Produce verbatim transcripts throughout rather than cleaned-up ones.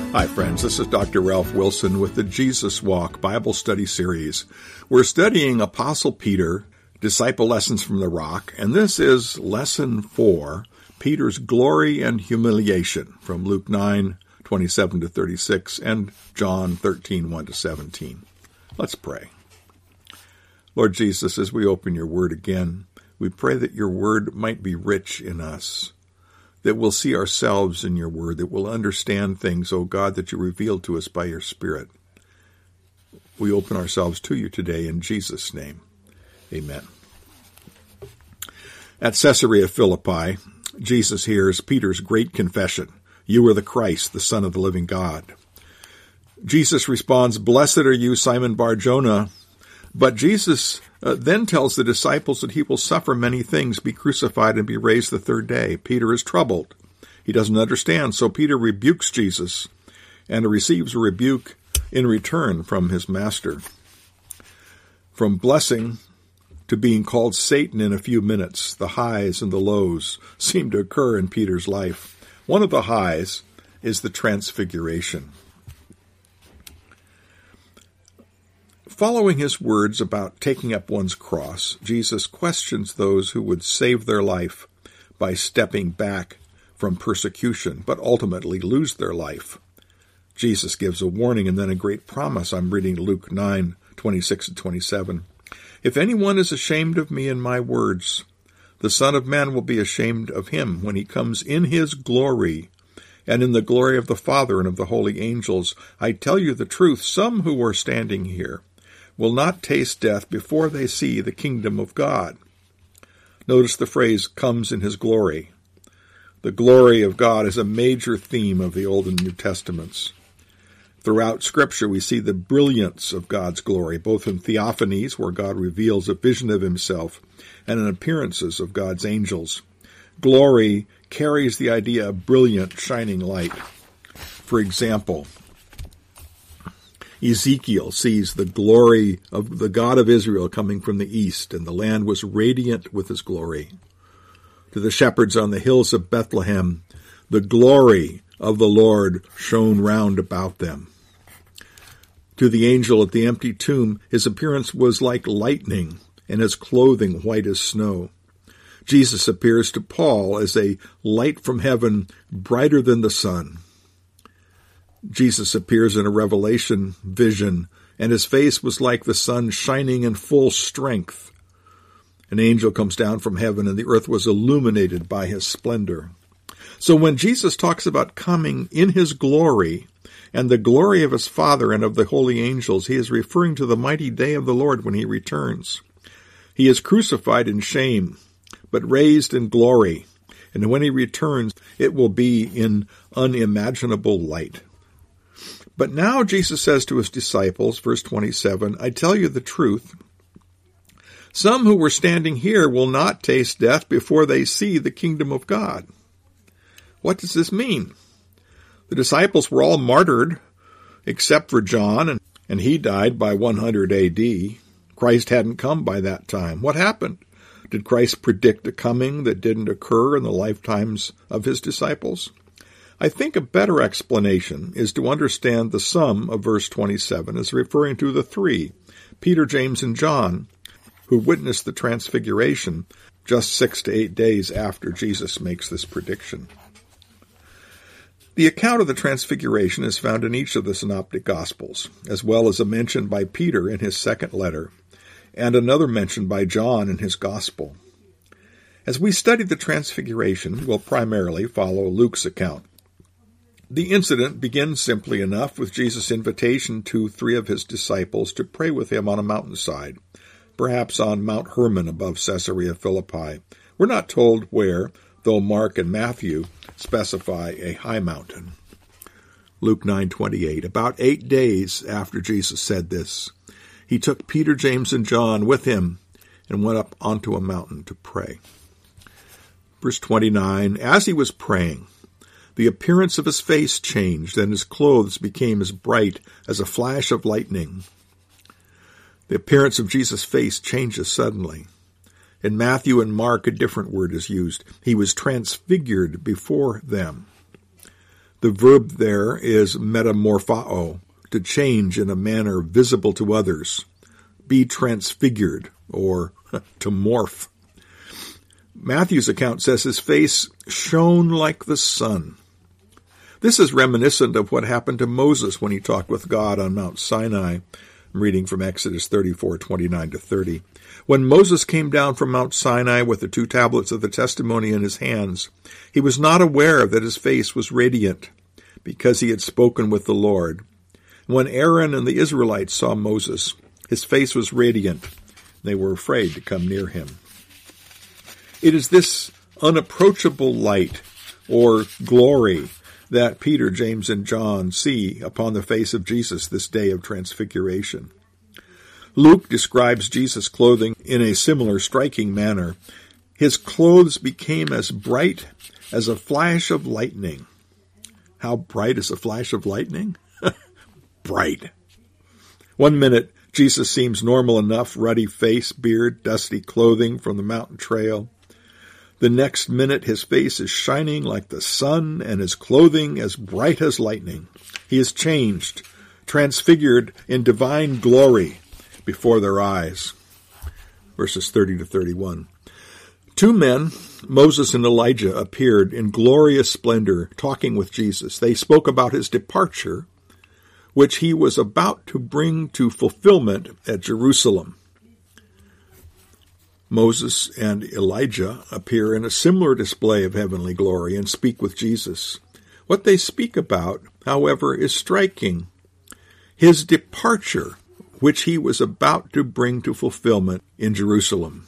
Hi, friends. This is Doctor Ralph Wilson with the Jesus Walk Bible Study Series. We're studying Apostle Peter, Disciple Lessons from the Rock, and this is Lesson four, Peter's Glory and Humiliation, from Luke nine, twenty-seven to thirty-six, and John thirteen, one to seventeen. Let's pray. Lord Jesus, as we open your word again, we pray that your word might be rich in us, that we'll see ourselves in your word, that we'll understand things, oh God, that you revealed to us by your Spirit. We open ourselves to you today in Jesus' name. Amen. At Caesarea Philippi, Jesus hears Peter's great confession, "You are the Christ, the Son of the living God." Jesus responds, "Blessed are you, Simon Bar-Jonah." But Jesus uh, then tells the disciples that he will suffer many things, be crucified, and be raised the third day. Peter is troubled. He doesn't understand, so Peter rebukes Jesus and receives a rebuke in return from his master. From blessing to being called Satan in a few minutes, the highs and the lows seem to occur in Peter's life. One of the highs is the transfiguration. Following his words about taking up one's cross, Jesus questions those who would save their life by stepping back from persecution, but ultimately lose their life. Jesus gives a warning and then a great promise. I'm reading Luke nine, twenty-six and twenty-seven. "If anyone is ashamed of me and my words, the Son of Man will be ashamed of him when he comes in his glory and in the glory of the Father and of the holy angels. I tell you the truth, some who are standing here will not taste death before they see the kingdom of God." Notice the phrase, "comes in his glory." The glory of God is a major theme of the Old and New Testaments. Throughout Scripture, we see the brilliance of God's glory, both in theophanies, where God reveals a vision of himself, and in appearances of God's angels. Glory carries the idea of brilliant, shining light. For example, Ezekiel sees the glory of the God of Israel coming from the east, and the land was radiant with his glory. To the shepherds on the hills of Bethlehem, the glory of the Lord shone round about them. To the angel at the empty tomb, his appearance was like lightning, and his clothing white as snow. Jesus appears to Paul as a light from heaven, brighter than the sun. Jesus appears in a Revelation vision, and his face was like the sun shining in full strength. An angel comes down from heaven, and the earth was illuminated by his splendor. So when Jesus talks about coming in his glory and the glory of his Father and of the holy angels, he is referring to the mighty day of the Lord when he returns. He is crucified in shame, but raised in glory, and when he returns, it will be in unimaginable light. But now Jesus says to his disciples, verse twenty-seven, "I tell you the truth, some who were standing here will not taste death before they see the kingdom of God." What does this mean? The disciples were all martyred, except for John, and, and he died by one hundred A D. Christ hadn't come by that time. What happened? Did Christ predict a coming that didn't occur in the lifetimes of his disciples? I think a better explanation is to understand the sum of verse twenty-seven as referring to the three, Peter, James, and John, who witnessed the transfiguration just six to eight days after Jesus makes this prediction. The account of the transfiguration is found in each of the synoptic gospels, as well as a mention by Peter in his second letter, and another mention by John in his gospel. As we study the transfiguration, we'll primarily follow Luke's account. The incident begins simply enough with Jesus' invitation to three of his disciples to pray with him on a mountainside, perhaps on Mount Hermon above Caesarea Philippi. We're not told where, though Mark and Matthew specify a high mountain. Luke nine twenty-eight. About eight days after Jesus said this, he took Peter, James, and John with him and went up onto a mountain to pray. Verse twenty-nine, as he was praying, the appearance of his face changed, and his clothes became as bright as a flash of lightning. The appearance of Jesus' face changes suddenly. In Matthew and Mark, a different word is used. He was transfigured before them. The verb there is metamorphao, to change in a manner visible to others, be transfigured, or to morph. Matthew's account says his face shone like the sun. This is reminiscent of what happened to Moses when he talked with God on Mount Sinai. I'm reading from Exodus thirty-four, twenty-nine to thirty. When Moses came down from Mount Sinai with the two tablets of the testimony in his hands, he was not aware that his face was radiant, because he had spoken with the Lord. When Aaron and the Israelites saw Moses, his face was radiant. They were afraid to come near him. It is this unapproachable light, or glory, that Peter, James, and John see upon the face of Jesus this day of transfiguration. Luke describes Jesus' clothing in a similar striking manner. His clothes became as bright as a flash of lightning. How bright is a flash of lightning? Bright. One minute, Jesus seems normal enough, ruddy face, beard, dusty clothing from the mountain trail. The next minute, his face is shining like the sun and his clothing as bright as lightning. He is changed, transfigured in divine glory before their eyes. Verses thirty to thirty-one. Two men, Moses and Elijah, appeared in glorious splendor, talking with Jesus. They spoke about his departure, which he was about to bring to fulfillment at Jerusalem. Moses and Elijah appear in a similar display of heavenly glory and speak with Jesus. What they speak about, however, is striking. His departure, which he was about to bring to fulfillment in Jerusalem.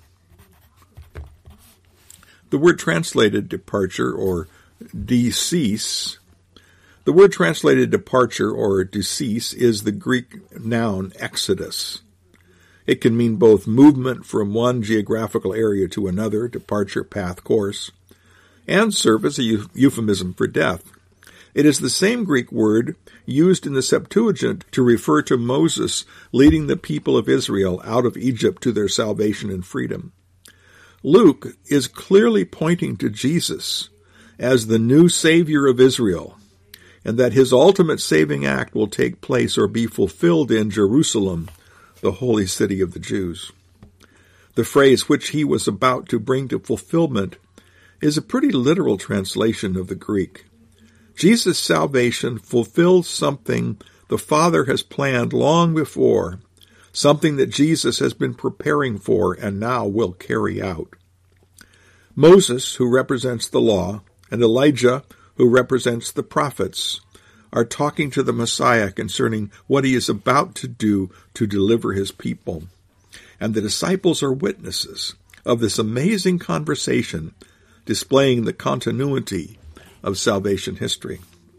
The word translated departure or decease, the word translated departure or decease is the Greek noun exodus. It can mean both movement from one geographical area to another, departure, path, course, and serve as a euphemism for death. It is the same Greek word used in the Septuagint to refer to Moses leading the people of Israel out of Egypt to their salvation and freedom. Luke is clearly pointing to Jesus as the new Savior of Israel, and that his ultimate saving act will take place or be fulfilled in Jerusalem, the holy city of the Jews. The phrase which he was about to bring to fulfillment is a pretty literal translation of the Greek. Jesus' salvation fulfills something the Father has planned long before, something that Jesus has been preparing for and now will carry out. Moses, who represents the law, and Elijah, who represents the prophets, are talking to the Messiah concerning what he is about to do to deliver his people. And the disciples are witnesses of this amazing conversation, displaying the continuity of salvation history.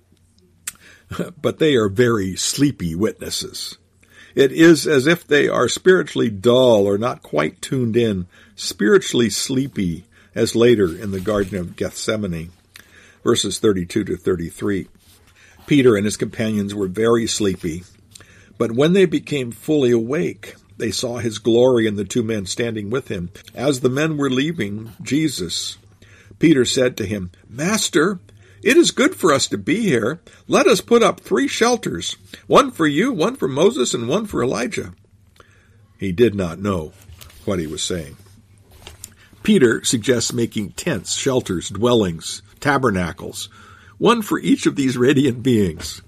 But they are very sleepy witnesses. It is as if they are spiritually dull or not quite tuned in, spiritually sleepy, as later in the Garden of Gethsemane. Verses thirty-two to thirty-three. Peter and his companions were very sleepy, but when they became fully awake, they saw his glory and the two men standing with him. As the men were leaving Jesus, Peter said to him, "Master, it is good for us to be here. Let us put up three shelters, one for you, one for Moses, and one for Elijah." He did not know what he was saying. Peter suggests making tents, shelters, dwellings, tabernacles, one for each of these radiant beings.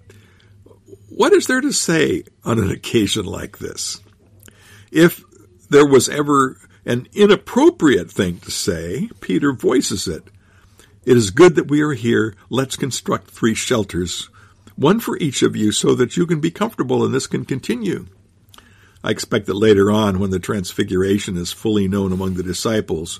What is there to say on an occasion like this? If there was ever an inappropriate thing to say, Peter voices it. "It is good that we are here. Let's construct three shelters, one for each of you, so that you can be comfortable and this can continue." I expect that later on, when the transfiguration is fully known among the disciples,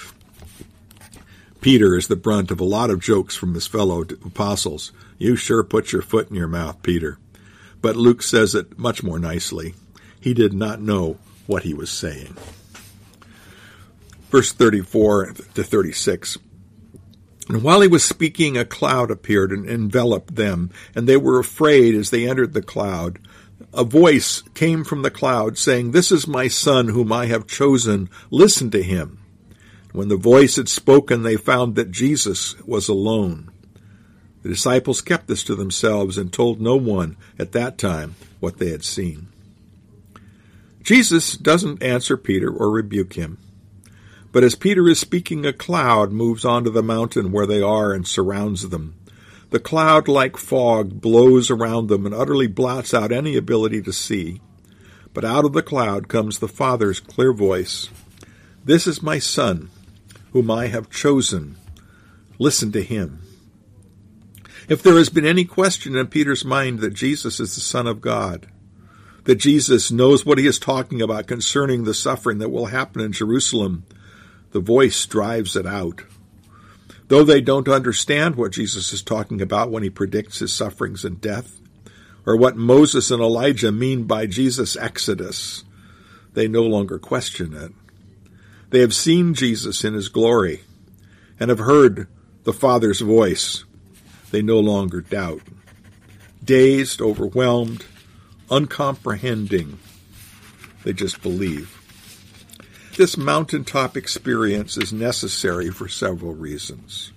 Peter is the brunt of a lot of jokes from his fellow apostles. "You sure put your foot in your mouth, Peter." But Luke says it much more nicely. He did not know what he was saying. Verse thirty-four to thirty-six. "And while he was speaking, a cloud appeared and enveloped them, and they were afraid as they entered the cloud. A voice came from the cloud saying, 'This is my son whom I have chosen. Listen to him.' When the voice had spoken, they found that Jesus was alone. The disciples kept this to themselves and told no one at that time what they had seen. Jesus doesn't answer Peter or rebuke him. But as Peter is speaking, a cloud moves onto the mountain where they are and surrounds them. The cloud, like fog, blows around them and utterly blots out any ability to see. But out of the cloud comes the Father's clear voice. "This is my Son, whom I have chosen. Listen to him." If there has been any question in Peter's mind that Jesus is the Son of God, that Jesus knows what he is talking about concerning the suffering that will happen in Jerusalem, the voice drives it out. Though they don't understand what Jesus is talking about when he predicts his sufferings and death, or what Moses and Elijah mean by Jesus' exodus, they no longer question it. They have seen Jesus in his glory and have heard the Father's voice. They no longer doubt. Dazed, overwhelmed, uncomprehending, they just believe. This mountaintop experience is necessary for several reasons.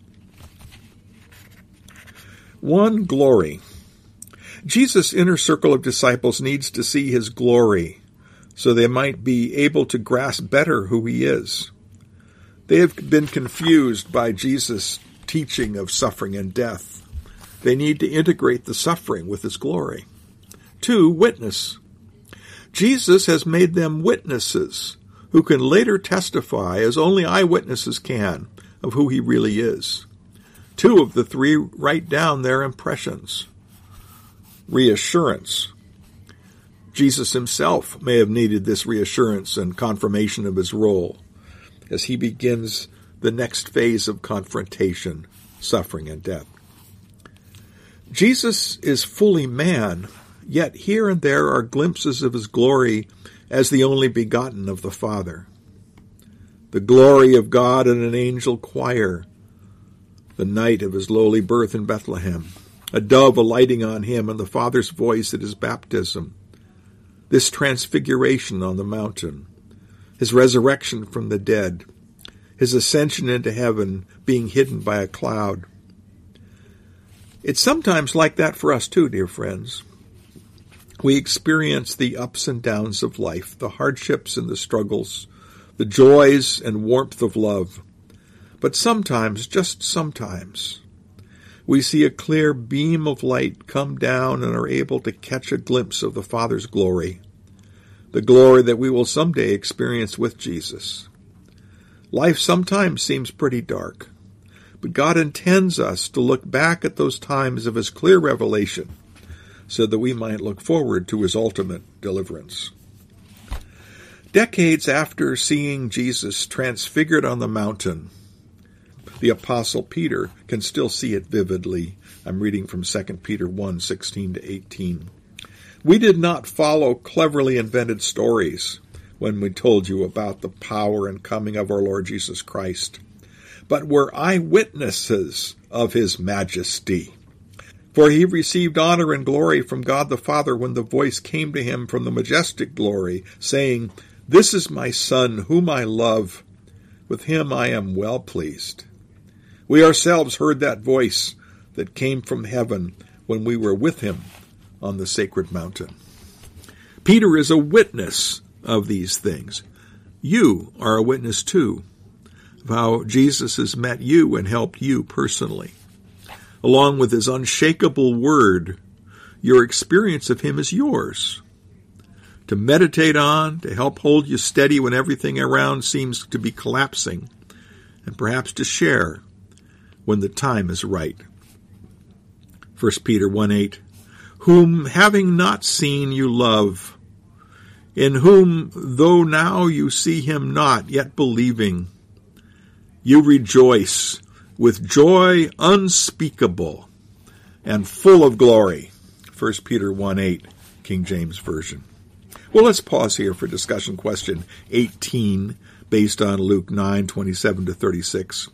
One, glory. Jesus' inner circle of disciples needs to see his glory so they might be able to grasp better who he is. They have been confused by Jesus' teaching of suffering and death. They need to integrate the suffering with his glory. Two, witness. Jesus has made them witnesses who can later testify, as only eyewitnesses can, of who he really is. Two of the three write down their impressions. Reassurance. Jesus himself may have needed this reassurance and confirmation of his role as he begins the next phase of confrontation, suffering, and death. Jesus is fully man, yet here and there are glimpses of his glory as the only begotten of the Father. The glory of God in an angel choir, the night of his lowly birth in Bethlehem, a dove alighting on him and the Father's voice at his baptism, this transfiguration on the mountain, his resurrection from the dead, his ascension into heaven being hidden by a cloud. It's sometimes like that for us too, dear friends. We experience the ups and downs of life, the hardships and the struggles, the joys and warmth of love. But sometimes, just sometimes, we see a clear beam of light come down and are able to catch a glimpse of the Father's glory, the glory that we will someday experience with Jesus. Life sometimes seems pretty dark, but God intends us to look back at those times of his clear revelation so that we might look forward to his ultimate deliverance. Decades after seeing Jesus transfigured on the mountain, the Apostle Peter can still see it vividly. I'm reading from Second Peter one, sixteen to eighteen. We did not follow cleverly invented stories when we told you about the power and coming of our Lord Jesus Christ, but were eyewitnesses of his majesty. For he received honor and glory from God the Father when the voice came to him from the majestic glory, saying, "This is my Son, whom I love. With him I am well pleased." We ourselves heard that voice that came from heaven when we were with him on the sacred mountain. Peter is a witness of these things. You are a witness too of how Jesus has met you and helped you personally. Along with his unshakable word, your experience of him is yours to meditate on, to help hold you steady when everything around seems to be collapsing, and perhaps to share when the time is right. First Peter one eight, whom having not seen you love, in whom, though now you see him not, yet believing, you rejoice with joy unspeakable and full of glory. First Peter one eight, King James Version. Well, let's pause here for discussion question eighteen, based on Luke nine, twenty-seven to thirty-six.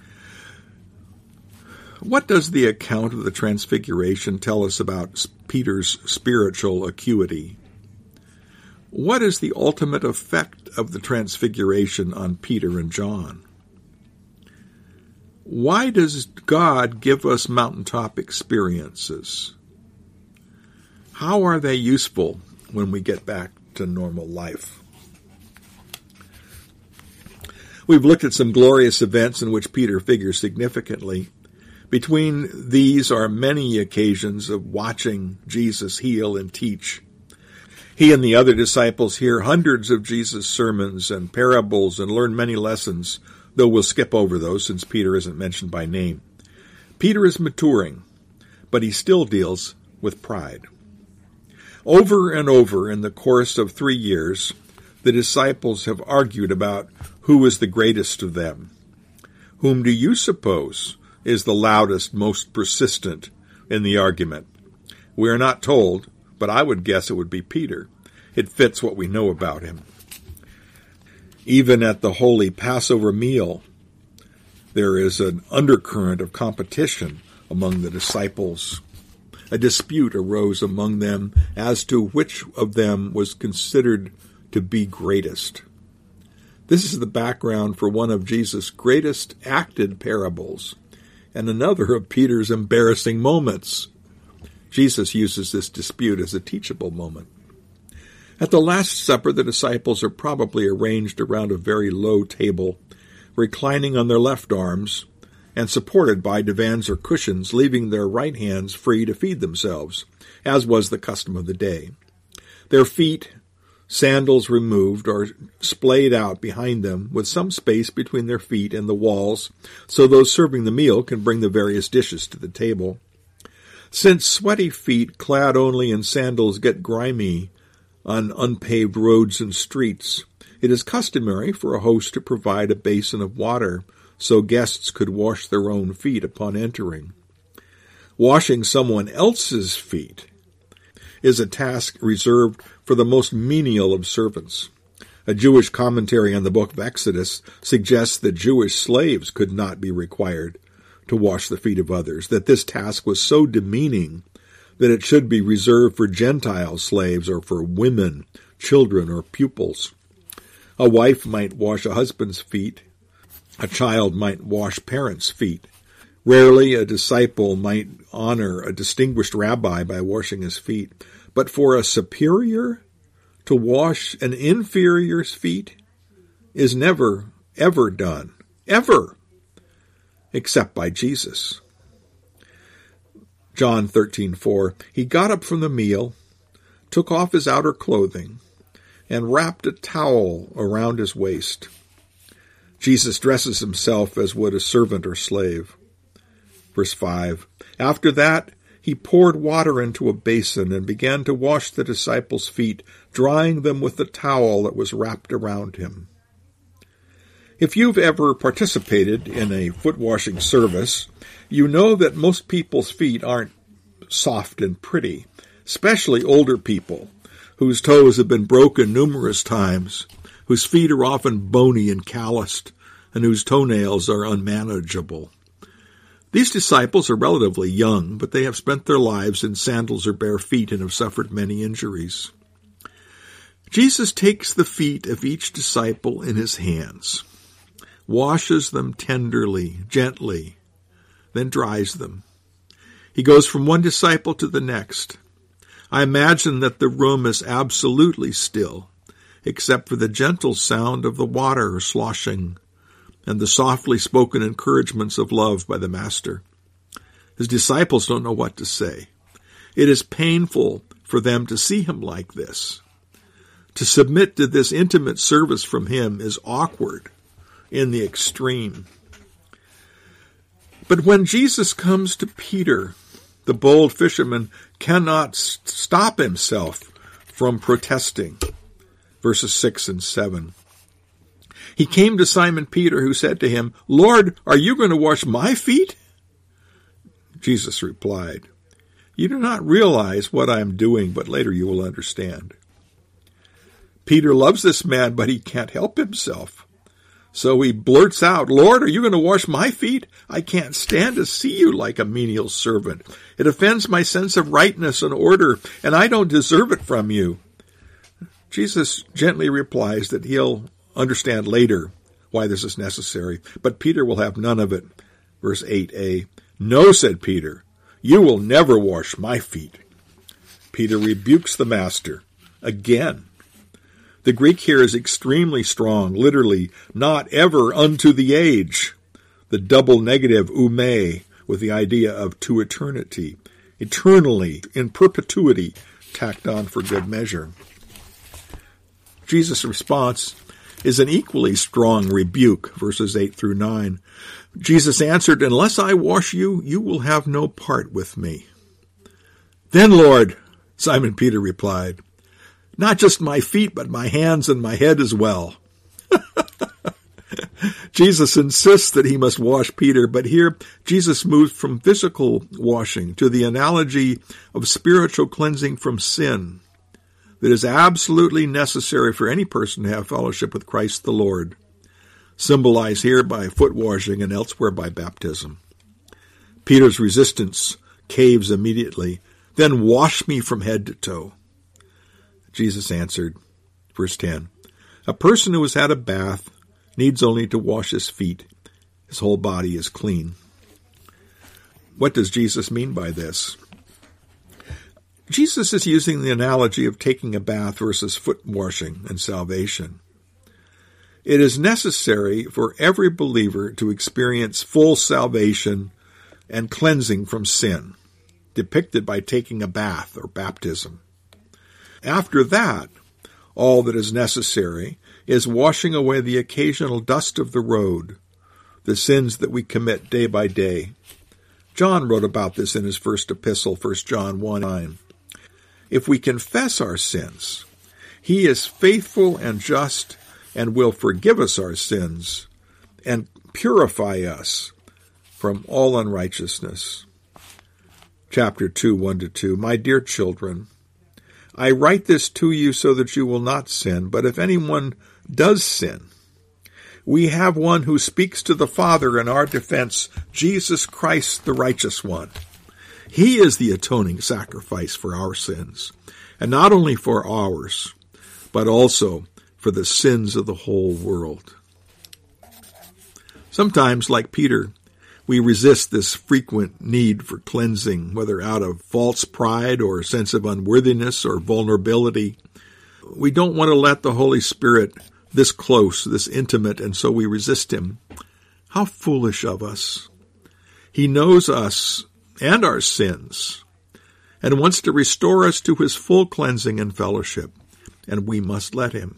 What does the account of the Transfiguration tell us about Peter's spiritual acuity? What is the ultimate effect of the Transfiguration on Peter and John? why does God give us mountaintop experiences? How are they useful when we get back to normal life? We've looked at some glorious events in which Peter figures significantly. Between these are many occasions of watching Jesus heal and teach. He and the other disciples hear hundreds of Jesus' sermons and parables and learn many lessons, though we'll skip over those since Peter isn't mentioned by name. Peter is maturing, but he still deals with pride. Over and over in the course of three years, the disciples have argued about who is the greatest of them. Whom do you suppose is the loudest, most persistent in the argument? We are not told, but I would guess it would be Peter. It fits what we know about him. Even at the holy Passover meal, there is an undercurrent of competition among the disciples. A dispute arose among them as to which of them was considered to be greatest. This is the background for one of Jesus' greatest acted parables, and another of Peter's embarrassing moments. Jesus uses this dispute as a teachable moment. At the Last Supper, the disciples are probably arranged around a very low table, reclining on their left arms and supported by divans or cushions, leaving their right hands free to feed themselves, as was the custom of the day. Their feet, sandals removed, are splayed out behind them, with some space between their feet and the walls, so those serving the meal can bring the various dishes to the table. Since sweaty feet clad only in sandals get grimy on unpaved roads and streets, it is customary for a host to provide a basin of water so guests could wash their own feet upon entering. Washing someone else's feet is a task reserved for the most menial of servants. A Jewish commentary on the book of Exodus suggests that Jewish slaves could not be required to wash the feet of others, that this task was so demeaning that it should be reserved for Gentile slaves or for women, children, or pupils. A wife might wash a husband's feet. A child might wash parents' feet. Rarely a disciple might honor a distinguished rabbi by washing his feet. But for a superior to wash an inferior's feet is never, ever done. Ever. Except by Jesus. John thirteen four. He got up from the meal, took off his outer clothing, and wrapped a towel around his waist. Jesus dresses himself as would a servant or slave. Verse five. After that, he poured water into a basin and began to wash the disciples' feet, drying them with the towel that was wrapped around him. If you've ever participated in a foot-washing service, you know that most people's feet aren't soft and pretty, especially older people whose toes have been broken numerous times, whose feet are often bony and calloused, and whose toenails are unmanageable. These disciples are relatively young, but they have spent their lives in sandals or bare feet and have suffered many injuries. Jesus takes the feet of each disciple in his hands, washes them tenderly, gently, then dries them. He goes from one disciple to the next. I imagine that the room is absolutely still, except for the gentle sound of the water sloshing and the softly spoken encouragements of love by the Master. His disciples don't know what to say. It is painful for them to see him like this. To submit to this intimate service from him is awkward in the extreme. But when Jesus comes to Peter, the bold fisherman cannot stop himself from protesting. Verses six and seven. He came to Simon Peter, who said to him, Lord, are you going to wash my feet? Jesus replied, You do not realize what I am doing, but later you will understand. Peter loves this man, but he can't help himself. So he blurts out, Lord, are you going to wash my feet? I can't stand to see you like a menial servant. It offends my sense of rightness and order, and I don't deserve it from you. Jesus gently replies that he'll understand later why this is necessary, but Peter will have none of it. Verse eight a, "No," said Peter, "you will never wash my feet." Peter rebukes the master again. The Greek here is extremely strong, literally, "not ever unto the age." The double negative ume, with the idea of to eternity, eternally, in perpetuity, tacked on for good measure. Jesus' response is an equally strong rebuke, verses eight through nine. Jesus answered, "Unless I wash you, you will have no part with me." "Then, Lord," Simon Peter replied, "not just my feet, but my hands and my head as well." Jesus insists that he must wash Peter, but here Jesus moves from physical washing to the analogy of spiritual cleansing from sin that is absolutely necessary for any person to have fellowship with Christ the Lord, symbolized here by foot washing and elsewhere by baptism. Peter's resistance caves immediately. "Then wash me from head to toe." Jesus answered, verse ten, "A person who has had a bath needs only to wash his feet. His whole body is clean." What does Jesus mean by this? Jesus is using the analogy of taking a bath versus foot washing and salvation. It is necessary for every believer to experience full salvation and cleansing from sin, depicted by taking a bath or baptism. After that, all that is necessary is washing away the occasional dust of the road, the sins that we commit day by day. John wrote about this in his first epistle, First John one nine. "If we confess our sins, he is faithful and just and will forgive us our sins and purify us from all unrighteousness." Chapter two, one to two. "My dear children, I write this to you so that you will not sin, but if anyone does sin, we have one who speaks to the Father in our defense, Jesus Christ, the righteous one. He is the atoning sacrifice for our sins, and not only for ours, but also for the sins of the whole world." Sometimes, like Peter, we resist this frequent need for cleansing, whether out of false pride or a sense of unworthiness or vulnerability. We don't want to let the Holy Spirit this close, this intimate, and so we resist him. How foolish of us. He knows us and our sins and wants to restore us to his full cleansing and fellowship, and we must let him.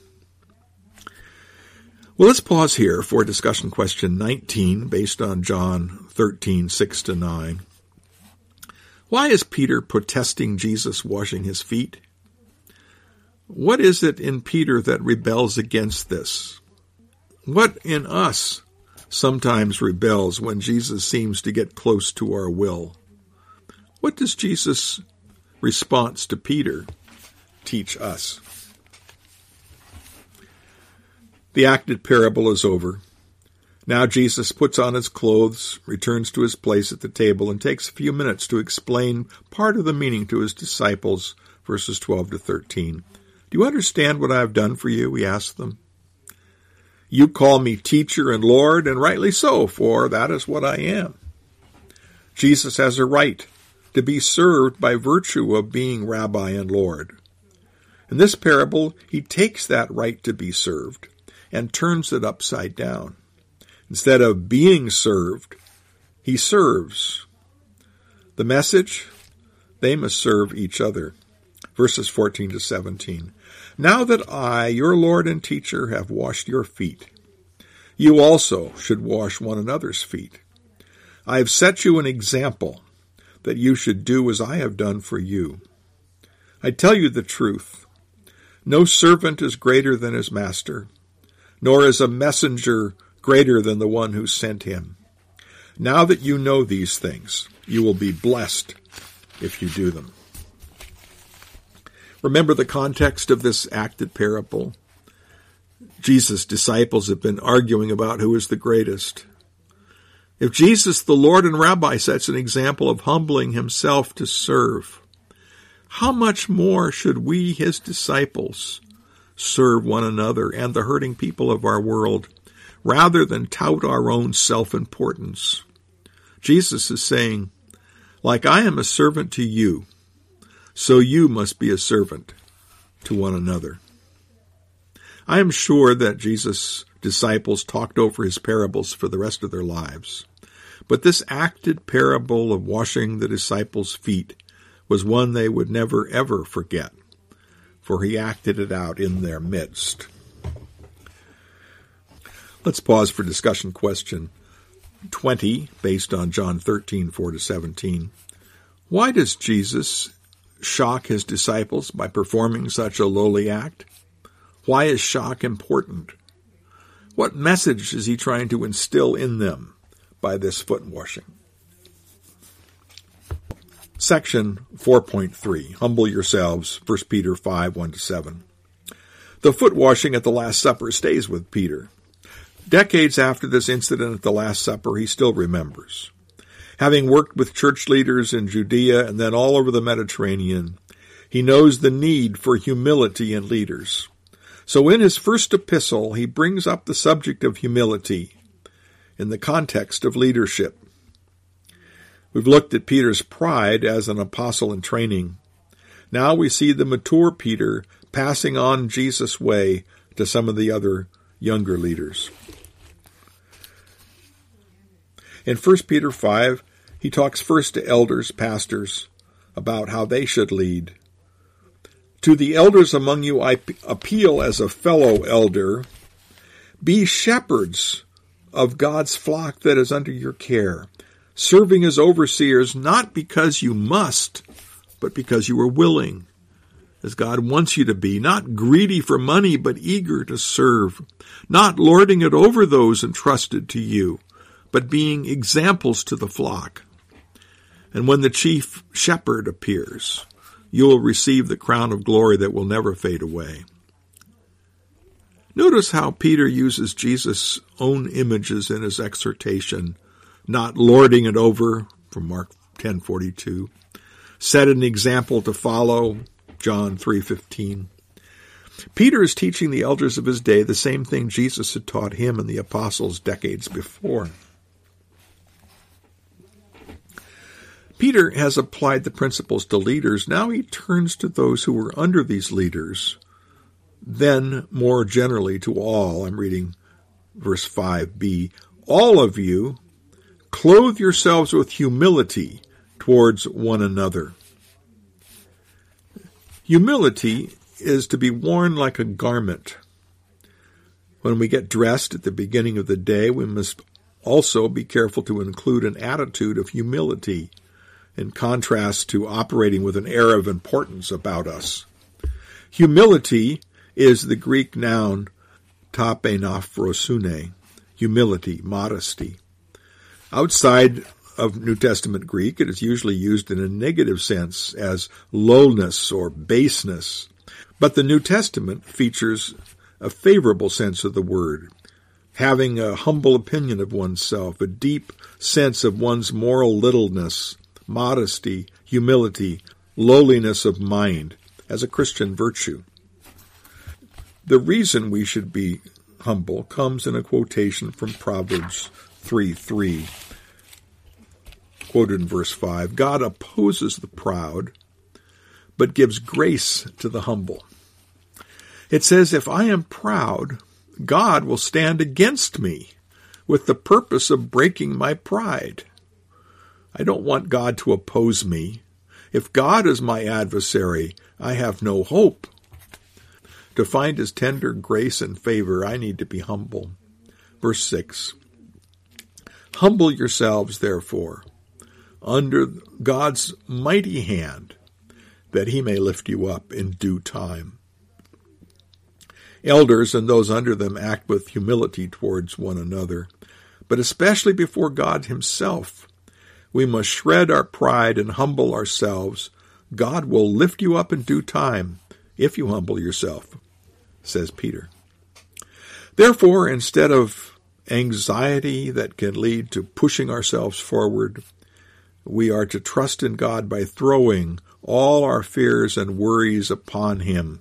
Well, let's pause here for discussion question nineteen, based on John thirteen, six to nine. Why is Peter protesting Jesus washing his feet? What is it in Peter that rebels against this? What in us sometimes rebels when Jesus seems to get close to our will? What does Jesus' response to Peter teach us? The acted parable is over. Now Jesus puts on his clothes, returns to his place at the table, and takes a few minutes to explain part of the meaning to his disciples, verses twelve to thirteen. "Do you understand what I have done for you?" he asked them. "You call me teacher and Lord, and rightly so, for that is what I am." Jesus has a right to be served by virtue of being Rabbi and Lord. In this parable, he takes that right to be served and turns it upside down. Instead of being served, he serves. The message? They must serve each other. Verses fourteen to seventeen. "Now that I, your Lord and teacher, have washed your feet, you also should wash one another's feet. I have set you an example that you should do as I have done for you. I tell you the truth. No servant is greater than his master, nor is a messenger greater than the one who sent him. Now that you know these things, you will be blessed if you do them." Remember the context of this acted parable. Jesus' disciples have been arguing about who is the greatest. If Jesus, the Lord and Rabbi, sets an example of humbling himself to serve, how much more should we, his disciples, serve one another and the hurting people of our world, rather than tout our own self-importance? Jesus is saying, like I am a servant to you, so you must be a servant to one another. I am sure that Jesus' disciples talked over his parables for the rest of their lives. But this acted parable of washing the disciples' feet was one they would never ever forget, for he acted it out in their midst. Let's pause for discussion question twenty, based on John thirteen, four to seventeen. Why does Jesus shock his disciples by performing such a lowly act? Why is shock important? What message is he trying to instill in them by this foot washing? Section four point three, Humble Yourselves, First Peter five, one to seven. The foot washing at the Last Supper stays with Peter. Decades after this incident at the Last Supper, he still remembers. Having worked with church leaders in Judea and then all over the Mediterranean, he knows the need for humility in leaders. So in his first epistle, he brings up the subject of humility in the context of leadership. We've looked at Peter's pride as an apostle in training. Now we see the mature Peter passing on Jesus' way to some of the other younger leaders. In First Peter five, he talks first to elders, pastors, about how they should lead. To the elders among you I appeal as a fellow elder, be shepherds of God's flock that is under your care, serving as overseers not because you must, but because you are willing, as God wants you to be, not greedy for money, but eager to serve, not lording it over those entrusted to you, but being examples to the flock. And when the chief shepherd appears, you will receive the crown of glory that will never fade away. Notice how Peter uses Jesus' own images in his exhortation, not lording it over, from Mark ten forty-two, set an example to follow, John three fifteen. Peter is teaching the elders of his day the same thing Jesus had taught him and the apostles decades before. Peter has applied the principles to leaders. Now he turns to those who were under these leaders, then more generally to all. I'm reading verse five b. All of you, clothe yourselves with humility towards one another. Humility is to be worn like a garment. When we get dressed at the beginning of the day, we must also be careful to include an attitude of humility, in contrast to operating with an air of importance about us. Humility is the Greek noun tapenophorosune, humility, modesty. Outside of New Testament Greek, it is usually used in a negative sense as lowness or baseness. But the New Testament features a favorable sense of the word, having a humble opinion of oneself, a deep sense of one's moral littleness, modesty, humility, lowliness of mind as a Christian virtue. The reason we should be humble comes in a quotation from Proverbs three three, quoted in verse five. God opposes the proud, but gives grace to the humble. It says, if I am proud, God will stand against me with the purpose of breaking my pride. I don't want God to oppose me. If God is my adversary, I have no hope. To find his tender grace and favor, I need to be humble. Verse six, humble yourselves, therefore, under God's mighty hand, that he may lift you up in due time. Elders and those under them act with humility towards one another, but especially before God himself. We must shred our pride and humble ourselves. God will lift you up in due time if you humble yourself, says Peter. Therefore, instead of anxiety that can lead to pushing ourselves forward, we are to trust in God by throwing all our fears and worries upon him,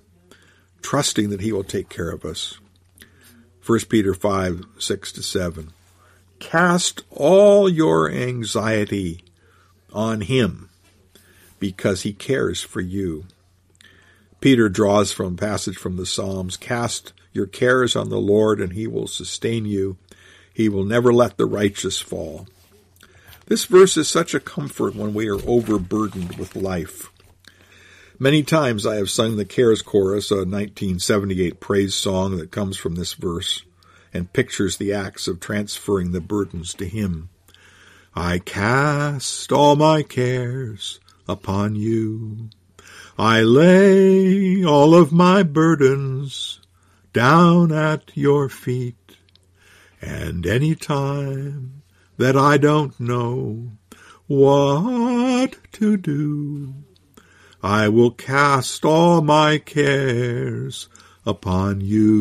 trusting that he will take care of us. First Peter five, six to seven. Cast all your anxiety on him because he cares for you. Peter draws from a passage from the Psalms, cast your cares on the Lord and he will sustain you. He will never let the righteous fall. This verse is such a comfort when we are overburdened with life. Many times I have sung the Cares Chorus, a nineteen seventy-eight praise song that comes from this verse and pictures the acts of transferring the burdens to him. I cast all my cares upon you. I lay all of my burdens down at your feet. And any time that I don't know what to do, I will cast all my cares upon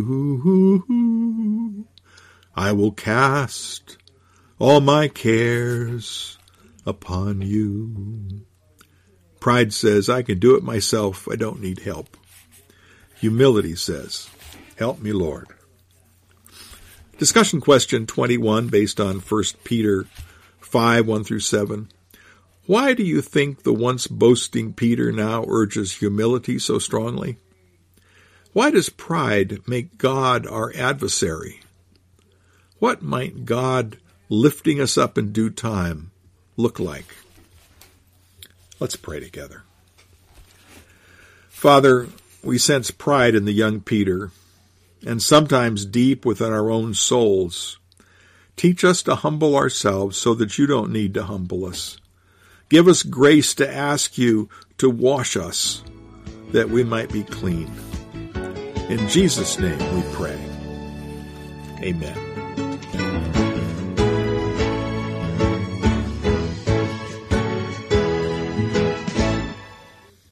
you. I will cast all my cares upon you. Pride says, I can do it myself. I don't need help. Humility says, help me, Lord. Discussion question twenty-one, based on First Peter five, one through seven. Why do you think the once boasting Peter now urges humility so strongly? Why does pride make God our adversary? What might God lifting us up in due time look like? Let's pray together. Father, we sense pride in the young Peter, and sometimes deep within our own souls. Teach us to humble ourselves so that you don't need to humble us. Give us grace to ask you to wash us, that we might be clean. In Jesus' name we pray. Amen.